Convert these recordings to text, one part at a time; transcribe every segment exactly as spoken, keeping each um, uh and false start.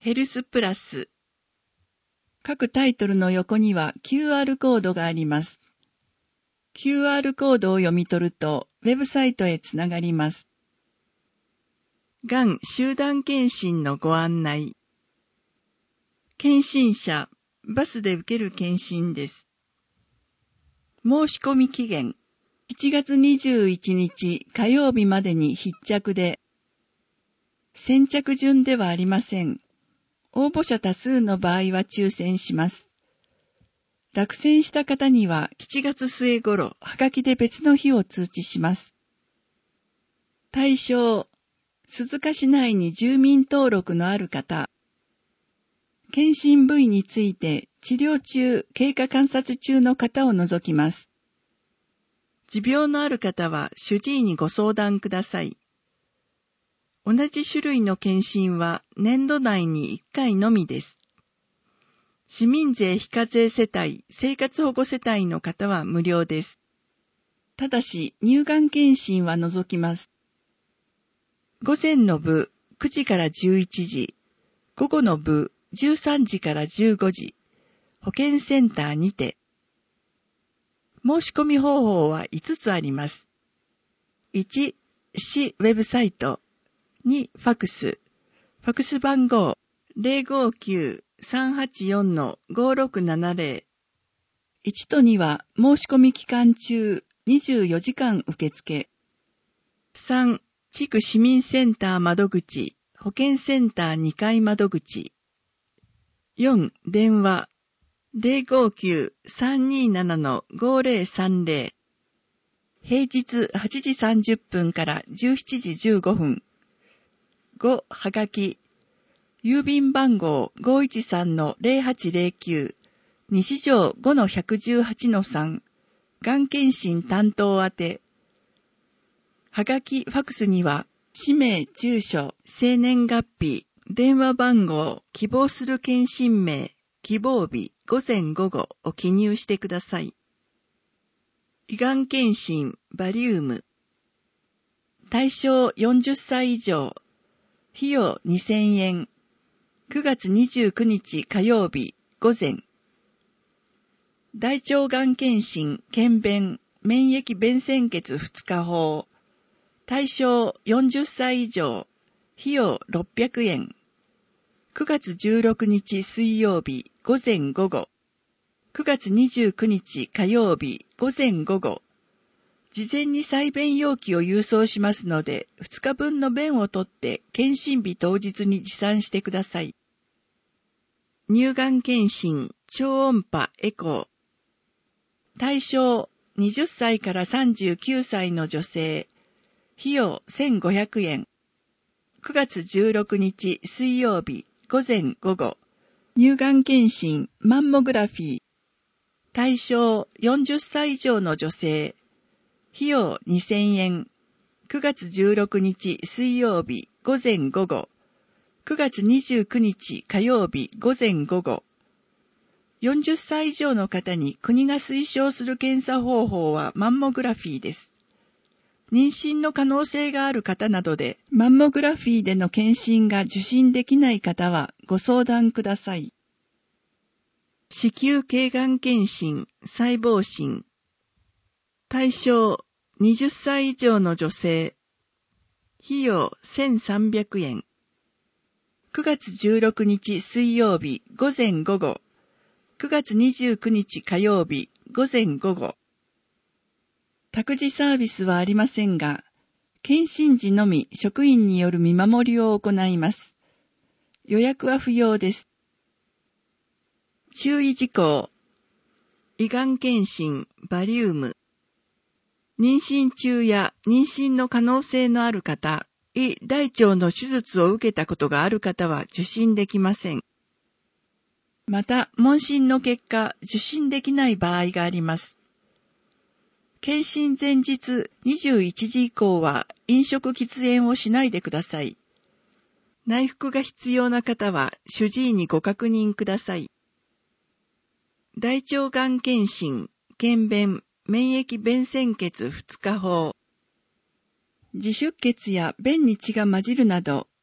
ヘルスプラス。各タイトルの横には キューアール コードがあります。キューアール コードを読み取ると、ウェブサイトへつながります。がん集団検診のご案内。検診者、バスで受ける検診です。申し込み期限、しちがつにじゅういちにち火曜日までに必着で、先着順ではありません。応募者多数の場合は抽選します。落選した方にはしちがつすえ頃、はがきで別の日を通知します。対象、鈴鹿市内に住民登録のある方。検診部位について治療中、経過観察中の方を除きます。持病のある方は主治医にご相談ください。同じ種類の検診は年度内にいっかいのみです。市民税非課税世帯、生活保護世帯の方は無料です。ただし、乳がん検診は除きます。午前の部、くじからじゅういちじ、午後の部、じゅうさんじからじゅうごじ、保健センターにて。申し込み方法はいつつあります。いち、市ウェブサイト。に、ファクス。ファクス番号 ゼロごきゅう さんはちよん ごろくななゼロ。いちとには申し込み期間中にじゅうよじかん受付。さん、地区市民センター窓口、保健センターにかい窓口。よん、電話 ゼロごきゅう さんにーなな ごゼロさんゼロ。平日はちじさんじゅっぷんからじゅうしちじじゅうごふん。ご、はがき。郵便番号 ごいちさんのゼロはちゼロきゅう、西条 ごのひゃくじゅうはちのさん、がん検診担当宛て。はがき、ファクスには、氏名、住所、生年月日、電話番号、希望する検診名、希望日、午前午後を記入してください。胃がん検診、バリウム。対象よんじゅっさい以上。費用にせんえん。くがつにじゅうくにち火曜日、午前。大腸がん検診、検便、免疫弁潜血ふつか法。対象よんじゅっさい以上。費用ろっぴゃくえん。くがつじゅうろくにち水曜日、午前午後。くがつにじゅうくにち火曜日、午前午後。事前に採便容器を郵送しますので、ふつかぶんの便を取って検診日当日に持参してください。乳がん検診、超音波エコー。対象、はたちからさんじゅうきゅうさいの女性。費用せんごひゃくえん。くがつじゅうろくにち水曜日、午前午後。乳がん検診、マンモグラフィー。対象、よんじゅっさい以上の女性。費用にせんえん。くがつじゅうろくにち水曜日午前午後。くがつにじゅうくにち火曜日午前午後。よんじゅっさい以上の方に国が推奨する検査方法はマンモグラフィーです。妊娠の可能性がある方などで、マンモグラフィーでの検診が受診できない方はご相談ください。子宮頸がん検診、細胞診。対象、はたち以上の女性。費用せんさんびゃくえん。くがつじゅうろくにち水曜日午前午後。くがつにじゅうくにち火曜日午前午後。託児サービスはありませんが、検診時のみ職員による見守りを行います。予約は不要です。注意事項。胃がん検診、バリウム。妊娠中や妊娠の可能性のある方、胃大腸の手術を受けたことがある方は受診できません。また、問診の結果、受診できない場合があります。検診前日にじゅういちじ以降は飲食喫煙をしないでください。内服が必要な方は主治医にご確認ください。大腸がん検診、検便、免疫弁潜血ふつか法。自出血や便に血が混じるなど、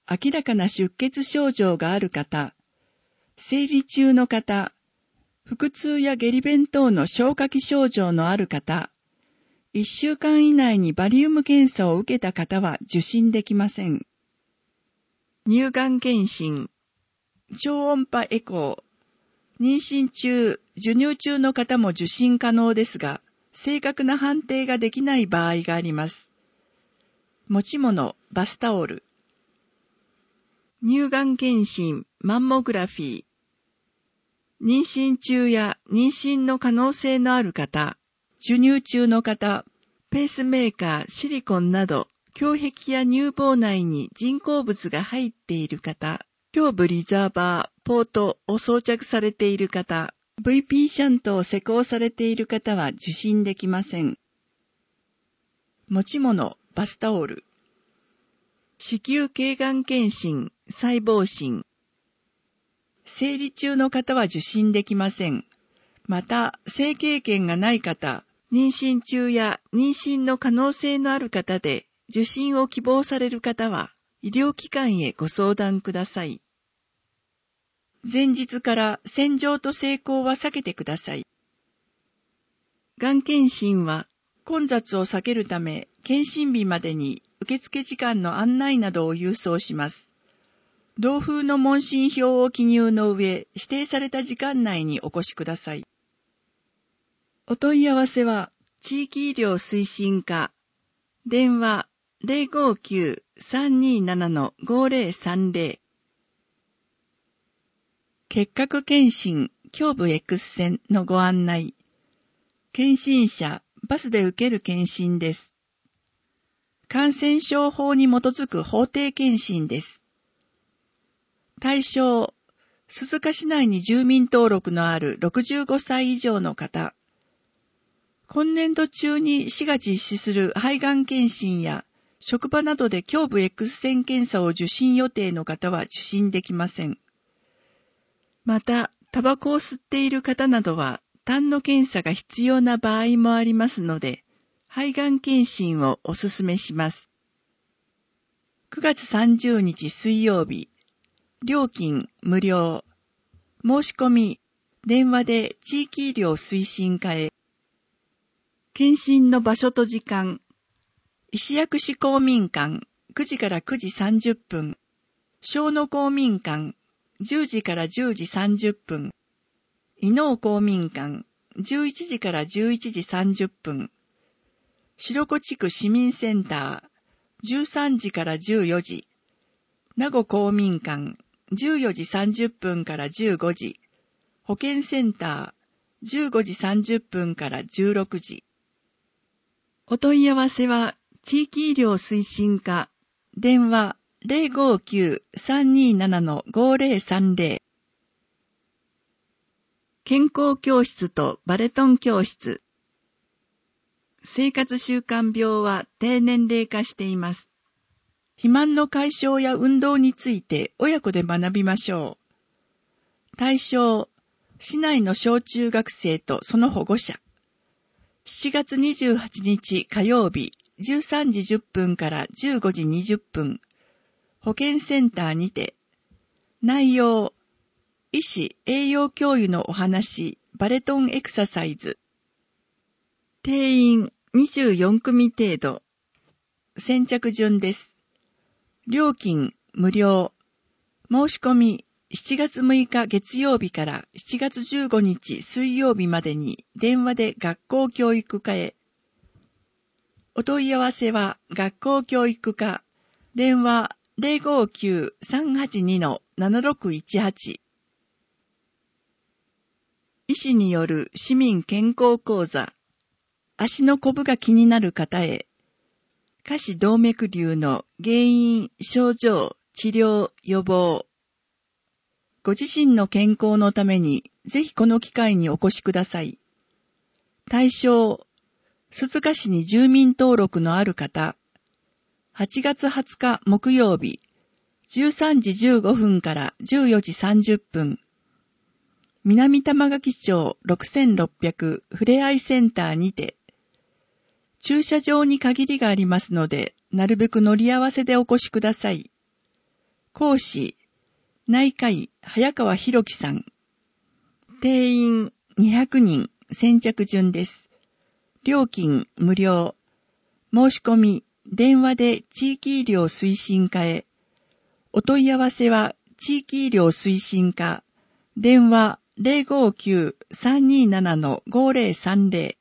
明らかな出血症状がある方、生理中の方、腹痛や下痢便等の消化器症状のある方、いっしゅうかん以内にバリウム検査を受けた方は受診できません。乳がん検診、超音波エコー、妊娠中、授乳中の方も受診可能ですが、正確な判定ができない場合があります。持ち物、バスタオル。乳がん検診、マンモグラフィー。妊娠中や妊娠の可能性のある方、授乳中の方、ペースメーカー、シリコンなど、胸壁や乳房内に人工物が入っている方、胸部リザーバー、ポートを装着されている方、ブイピー シャントを施工されている方は受診できません。持ち物、バスタオル。子宮頸がん検診、細胞診。生理中の方は受診できません。また、性経験がない方、妊娠中や妊娠の可能性のある方で受診を希望される方は医療機関へご相談ください。前日から洗浄と性交は避けてください。がん検診は混雑を避けるため検診日までに受付時間の案内などを郵送します。同封の問診票を記入の上、指定された時間内にお越しください。お問い合わせは、地域医療推進課、電話 ゼロごきゅう さんにーなな ごゼロさんゼロ。結核検診、胸部 X 線のご案内。検診者、バスで受ける検診です。感染症法に基づく法定検診です。対象、鈴鹿市内に住民登録のあるろくじゅうごさい以上の方。今年度中に市が実施する肺がん検診や職場などで胸部 X 線検査を受診予定の方は受診できません。また、タバコを吸っている方などは痰の検査が必要な場合もありますので、肺がん検診をお勧めします。くがつさんじゅうにち水曜日、料金無料。申し込み、電話で地域医療推進課へ。検診の場所と時間。石薬師公民館くじからくじさんじゅっぷん。小野公民館じゅうじからじゅうじさんじゅっぷん。伊能公民館じゅういちじからじゅういちじさんじゅっぷん。白子地区市民センターじゅうさんじからじゅうよじ。名護公民館じゅうよじさんじゅっぷんからじゅうごじ。保健センターじゅうごじさんじゅっぷんからじゅうろくじ。お問い合わせは地域医療推進課電話 ゼロごきゅう さんにーなな ごゼロさんゼロ。健康教室とバレトン教室。生活習慣病は低年齢化しています。肥満の解消や運動について親子で学びましょう。対象、市内の小中学生とその保護者。しちがつにじゅうはちにち火曜日じゅうさんじじゅっぷんからじゅうごじにじゅっぷん。保健センターにて。内容、医師・栄養教諭のお話、バレトンエクササイズ。定員にじゅうよんくみ程度。先着順です。料金無料。申し込みしちがつむいか月曜日からしちがつじゅうごにち水曜日までに電話で学校教育課へ。お問い合わせは学校教育課電話 ゼロごきゅう さんはちに ななろくいちはち。医師による市民健康講座。足のコブが気になる方へ。下肢動脈瘤の原因、症状、治療、予防。ご自身の健康のために、ぜひこの機会にお越しください。対象、鈴鹿市に住民登録のある方。はちがつはつか木曜日、じゅうさんじじゅうごふんからじゅうよじさんじゅっぷん。南玉垣町ろくせんろっぴゃくふれあいセンターにて。駐車場に限りがありますので、なるべく乗り合わせでお越しください。 講師、内科医、早川博樹さん。定員にひゃくにん、先着順です。料金無料。申し込み、電話で地域医療推進課へ。お問い合わせは地域医療推進課。電話 ゼロごきゅう さんにーなな ごゼロさんゼロ。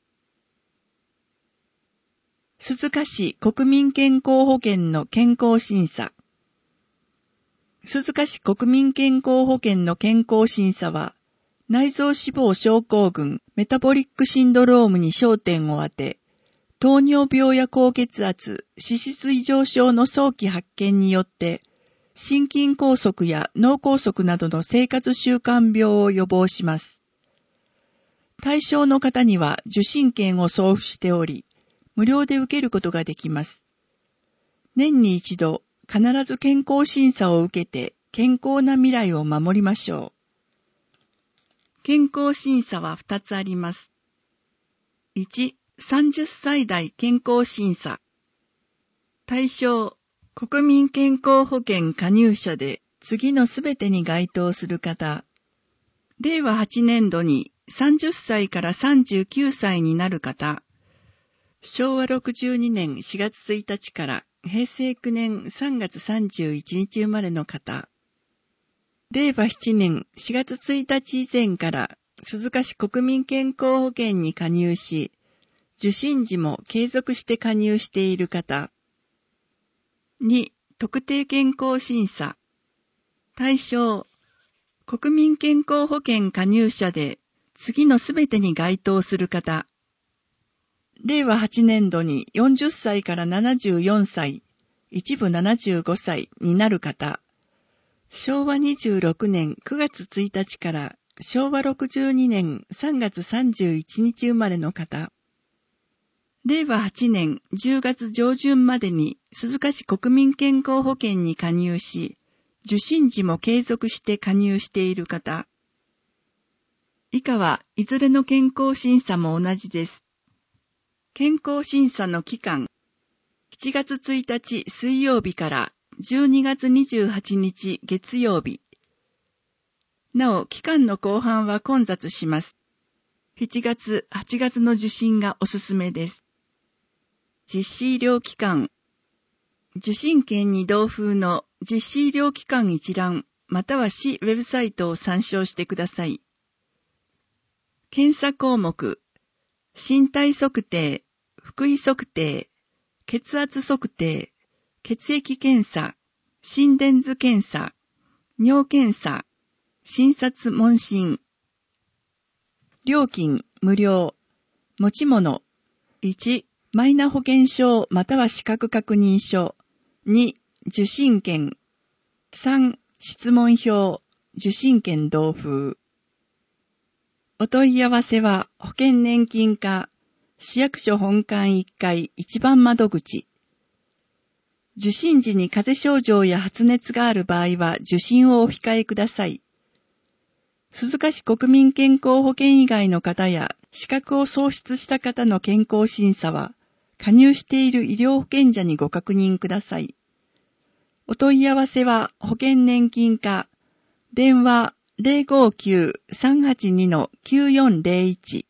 鈴鹿市国民健康保険の健康審査。鈴鹿市国民健康保険の健康審査は、内臓脂肪症候群、メタボリックシンドロームに焦点を当て、糖尿病や高血圧、脂質異常症の早期発見によって、心筋梗塞や脳梗塞などの生活習慣病を予防します。対象の方には受診券を送付しており、無料で受けることができます。年に一度、必ず健康審査を受けて健康な未来を守りましょう。健康審査はふたつあります。いち、さんじゅっさい代健康審査。対象、国民健康保険加入者で次のすべてに該当する方。れいわはちねんどにさんじゅっさいからさんじゅうきゅうさいになる方。しょうわろくじゅうにねんしがつついたちからへいせいきゅうねんさんがつさんじゅういちにち生まれの方。れいわななねんしがつついたち以前から鈴鹿市国民健康保険に加入し、受診時も継続して加入している方。に、特定健康審査。対象、国民健康保険加入者で次のすべてに該当する方。れいわはちねんどによんじゅっさいからななじゅうよんさい、一部ななじゅうごさいになる方。しょうわにじゅうろくねんくがつついたちからしょうわろくじゅうにねんさんがつさんじゅういちにち生まれの方。れいわはちねんじゅうがつじょうじゅんまでに鈴鹿市国民健康保険に加入し、受診時も継続して加入している方。以下はいずれの健康審査も同じです。健康審査の期間、しちがつついたち水曜日からじゅうにがつにじゅうはちにち月曜日。なお、期間の後半は混雑します。しちがつ、はちがつの受診がおすすめです。実施医療機関。受診券に同封の実施医療機関一覧、または市ウェブサイトを参照してください。検査項目。身体測定、腹囲測定、血圧測定、血液検査、心電図検査、尿検査、診察問診。料金無料。持ち物。いち、マイナ保険証または資格確認書。に、受診券。さん、質問票、受診券同封。お問い合わせは保険年金課、市役所本館いっかい一番窓口。受診時に風邪症状や発熱がある場合は受診をお控えください。鈴鹿市国民健康保険以外の方や資格を喪失した方の健康審査は、加入している医療保険者にご確認ください。お問い合わせは保険年金課、電話 ゼロごきゅう さんはちに きゅうよんゼロいち。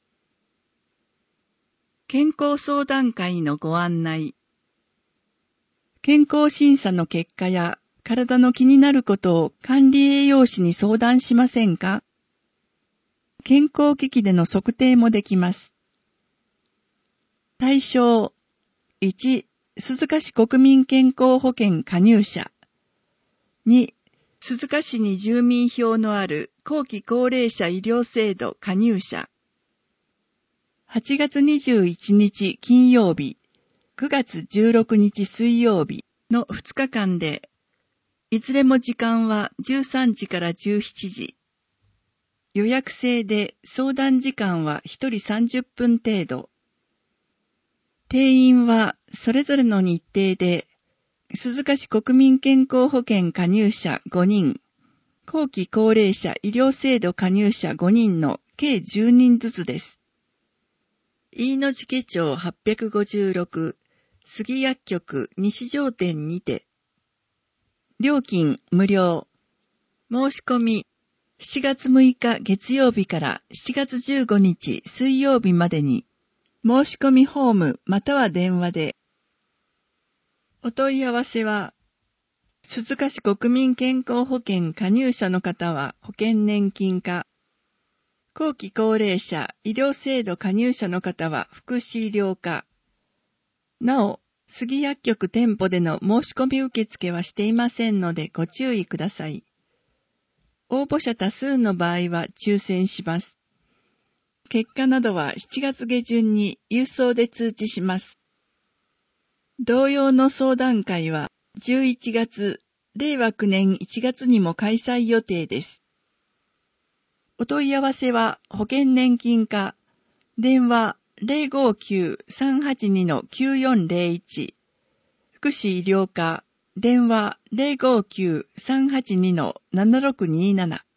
健康相談会のご案内。健康審査の結果や体の気になることを管理栄養士に相談しませんか？健康機器での測定もできます。対象いち、鈴鹿市国民健康保険加入者。に、鈴鹿市に住民票のある後期高齢者医療制度加入者。はちがつにじゅういちにち金曜日、くがつじゅうろくにち水曜日のふつかかんで、いずれも時間はじゅうさんじからじゅうしちじ。予約制で相談時間はひとりさんじゅっぷん程度。定員はそれぞれの日程で、鈴鹿市国民健康保険加入者ごにん、後期高齢者医療制度加入者ごにんの計じゅうにんずつです。飯野寺家町はっぴゃくごじゅうろく、杉薬局西条店にて。 料金無料。申し込み、しちがつむいか月曜日からしちがつじゅうごにち水曜日までに、申し込みフォームまたは電話で。お問い合わせは、鈴鹿市国民健康保険加入者の方は保険年金課、後期高齢者医療制度加入者の方は福祉医療課。なお、杉薬局店舗での申し込み受付はしていませんのでご注意ください。応募者多数の場合は抽選します。結果などはしちがつげじゅんに郵送で通知します。同様の相談会はじゅういちがつ、れいわきゅうねんいちがつにも開催予定です。お問い合わせは保険年金課、電話 ゼロごきゅう さんはちに きゅうよんゼロいち、福祉医療課、電話 ゼロごきゅう さんはちに ななろくになな。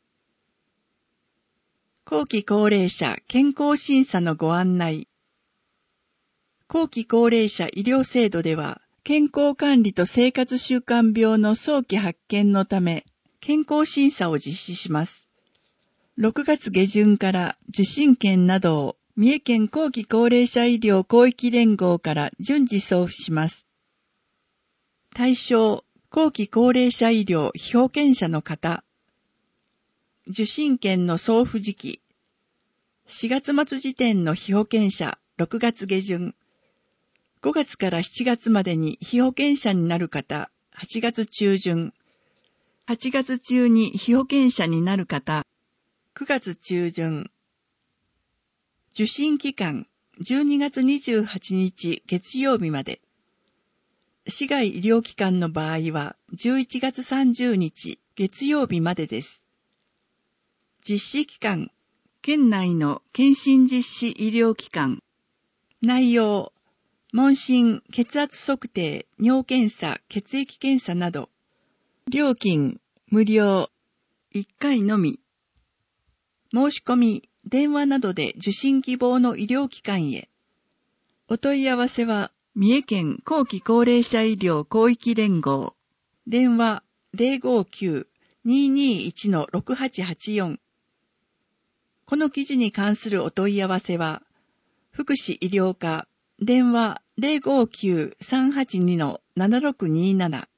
後期高齢者健康審査のご案内。後期高齢者医療制度では、健康管理と生活習慣病の早期発見のため、健康審査を実施します。ろくがつげじゅんから受診券などを三重県後期高齢者医療広域連合から順次送付します。対象、後期高齢者医療被保険者の方。受診券の送付時期。しがつまつ時点の被保険者ろくがつげじゅん。ごがつからしちがつまでに被保険者になる方はちがつちゅうじゅん。はちがつ中に被保険者になる方くがつちゅうじゅん。受診期間じゅうにがつにじゅうはちにち月曜日まで。市外医療機関の場合はじゅういちがつさんじゅうにち月曜日までです。実施期間、県内の検診実施医療機関。内容、問診、血圧測定、尿検査、血液検査など。料金、無料。いっかいのみ。申し込み、電話などで受診希望の医療機関へ。お問い合わせは、三重県後期高齢者医療広域連合。電話 ゼロごきゅう にーにーいち ろくはちはちよん。この記事に関するお問い合わせは、福祉医療課、電話 ゼロごきゅう さんはちに ななろくになな。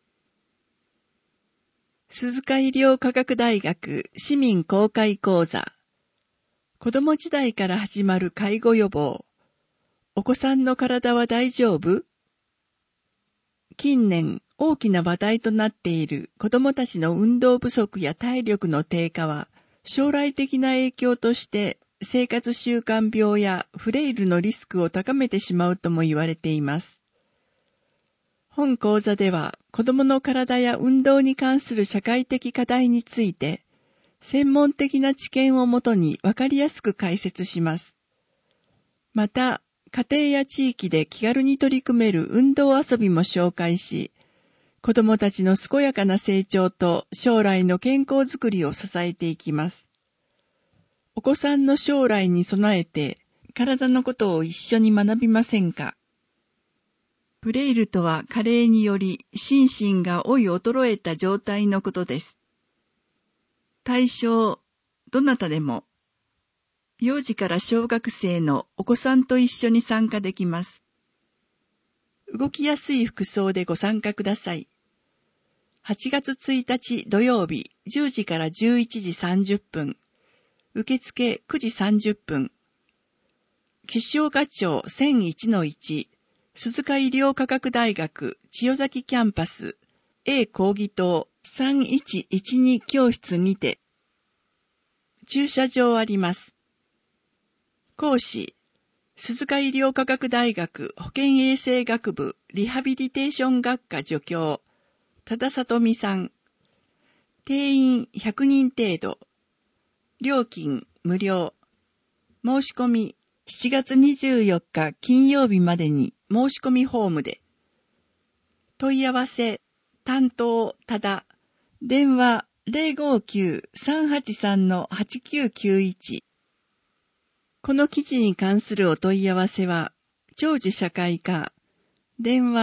鈴鹿医療科学大学市民公開講座。子供時代から始まる介護予防。お子さんの体は大丈夫？近年大きな話題となっている子供たちの運動不足や体力の低下は将来的な影響として生活習慣病やフレイルのリスクを高めてしまうとも言われています。本講座では子供の体や運動に関する社会的課題について専門的な知見をもとにわかりやすく解説します。また、家庭や地域で気軽に取り組める運動遊びも紹介し、子どもたちの健やかな成長と将来の健康づくりを支えていきます。お子さんの将来に備えて、体のことを一緒に学びませんか？フレイルとは加齢により心身が老い衰えた状態のことです。対象、どなたでも。幼児から小学生のお子さんと一緒に参加できます。動きやすい服装でご参加ください。はちがつついたち土曜日じゅうじからじゅういちじさんじゅっぷん。受付くじさんじゅっぷん。岸岡町 せんいちのいち 鈴鹿医療科学大学千代崎キャンパス A 講義棟さんいちいちに教室にて。駐車場あります。講師、鈴鹿医療科学大学保健衛生学部リハビリテーション学科助教、多田里美さん。定員ひゃくにん程度。料金無料。申し込みしちがつにじゅうよっか金曜日までに申し込みフォームで。問い合わせ、担当多田。電話ゼロごきゅう さんはちさん はちきゅうきゅういち。この記事に関するお問い合わせは、長寿社会課、電話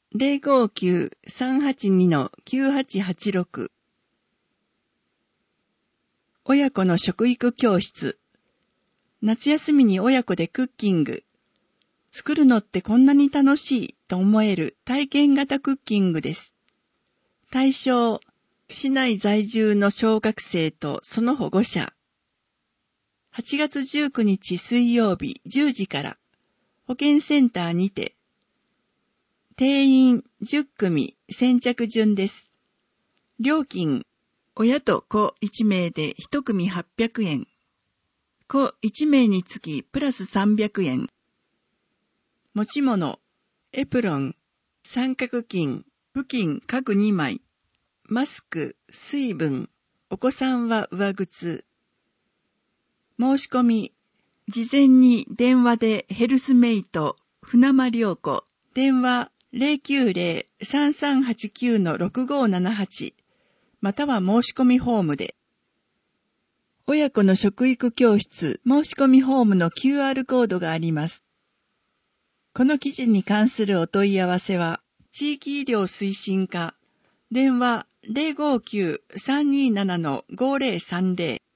ゼロごきゅう さんはちに きゅうはちはちろく。親子の食育教室。夏休みに親子でクッキング。作るのってこんなに楽しいと思える体験型クッキングです。対象、市内在住の小学生とその保護者。はちがつじゅうくにち水曜日じゅうじから保健センターにて。定員じゅっくみ先着順です。料金、親と子いちめいでいちくみはっぴゃくえん。子いちめいにつきプラスさんびゃくえん。持ち物、エプロン、三角巾、布巾各にまい、マスク、水分、お子さんは上靴。申し込み、事前に電話でヘルスメイト、船間良子、電話 ゼロきゅうゼロ さんさんはちきゅう ろくごななはち、または申し込みフォームで。親子の食育教室申し込みフォームの キューアール コードがあります。この記事に関するお問い合わせは、地域医療推進課、電話 ゼロごきゅう さんにーなな ごーぜろさんぜろ